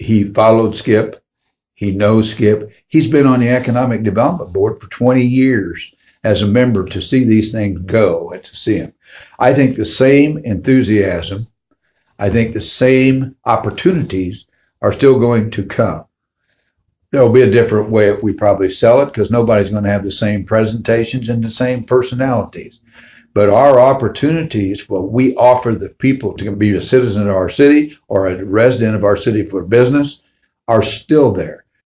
he followed Skip. He knows Skip. He's been on the Economic Development Board for 20 years as a member to see these things go and to see him. I think the same enthusiasm, I think the same opportunities are still going to come. There'll be a different way we probably sell it because nobody's going to have the same presentations and the same personalities. But our opportunities, what we offer the people to be a citizen of our city or a resident of our city for business, are still there.